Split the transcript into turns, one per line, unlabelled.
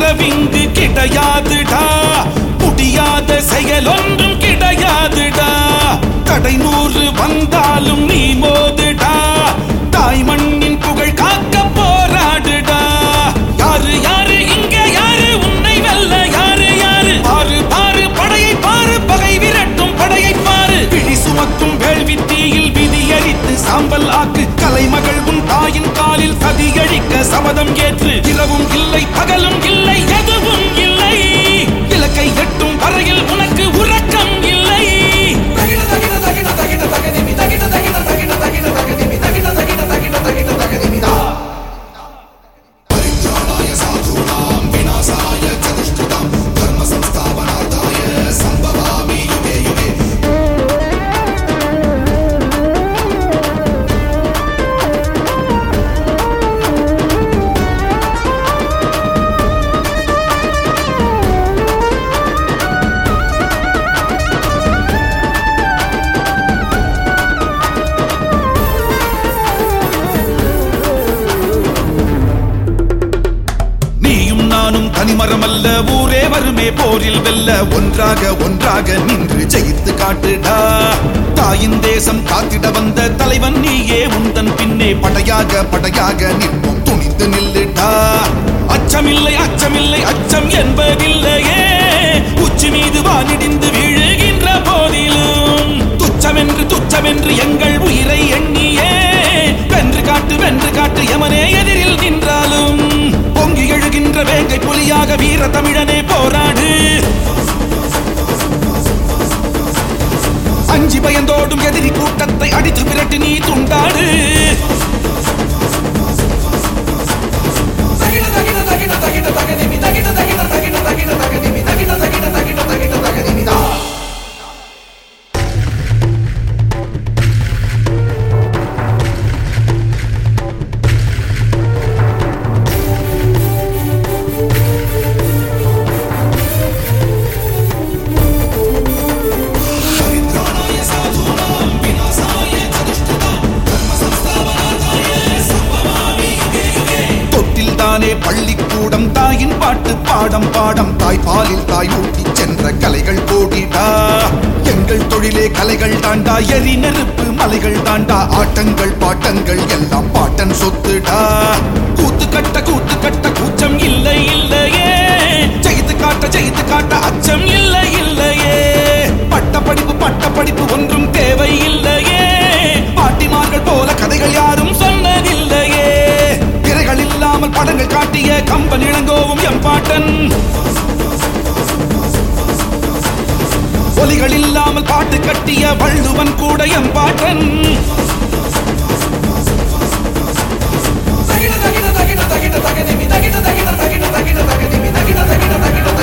உறவிங்கு கிடையாதுடா, முடியாத செயல் ஒன்றும் கிடையாதுடா. தடை 100 வந்தாலும் நீ மோதுடா, தாய் மண்ணின் புகழ் காக்க போராடுடா. யாரு யாரு இங்கே யாரு உன்னை வெல்ல யாரு யாரு? பாரு பாரு படையை பாரு, பகை விரட்டும் படையை பாரு. பிடி சுமக்கும் வேள்வி தீயில் விதியறித்து சாம்பல் ஆக்கு. கலைமகள் உன் தாயின் காலில் சதியழிக்க சபதம் ஏற்று. இரவும் இல்லை பகலும் இல்லை எதுவும் இல்லை, இலக்கை எட்டும் வரையில் உனக்கு உறக்கம் இல்லை. தனிமரமல்ல ஊரே வருமே போரில் வெல்ல. ஒன்றாக ஒன்றாக நின்று ஜெயித்து காட்டுடா. தாயின் தேசம் காத்திட வந்த தலைவன் நீயே, உந்தன் பின்னே படையாக படையாக நிற்போம், துணிந்து நில்லுடா. அச்சமில்லை அச்சமில்லை அச்சம் என்பதில்லையே, உச்சி மீது வானிடிந்து வீழுகின்ற போதிலும் துச்சமென்று எங்கள் உயிரை எண்ணியே வென்று காட்டு எமனே எதிரில் நின்றாலும். பொங்கி எழுகின்ற வேங்கை புலியாக வீர தமிழனே போராடு. அஞ்சி பயந்தோடும் எதிரி கூட்டத்தை அடித்து விரட்டி நீ துண்டாடு. பள்ளிக்கூடம் தாயின் பாட்டு பாடம் பாடம், தாய் பாலில் தாய் ஊட்டி சென்ற கலைகள் கோடிடா. எங்கள் தொழிலே கலைகள் தாண்டா, எரி நெருப்பு மலைகள் தாண்டா. ஆட்டங்கள் பாட்டங்கள் எல்லாம் பாட்டன் சொத்துடா. கூத்து கட்ட கூச்சம் இல்லை இல்லையே, ஜெயித்து காட்ட அச்சம் இல்லை இல்லையே. பட்ட படிப்பு ஒன்றும் தேவை இல்லையே, பாட்டிமார்கள் போல கதைகள் யாரும் சொன்னதில்லையே. திரைகள் இல்லாமல் படங்கள் காட்டிய கம்பன் இளங்கோவும் எம்பாட்டன், ஒலிகள் இல்லாமல் பாட்டு கட்டிய வள்ளுவன் கூட எம்பாட்டன். தகிட தகிட தகிட தகிட தகிட தகிட தகிட தகிட தகிட தகிட தகிட தகிட தகிட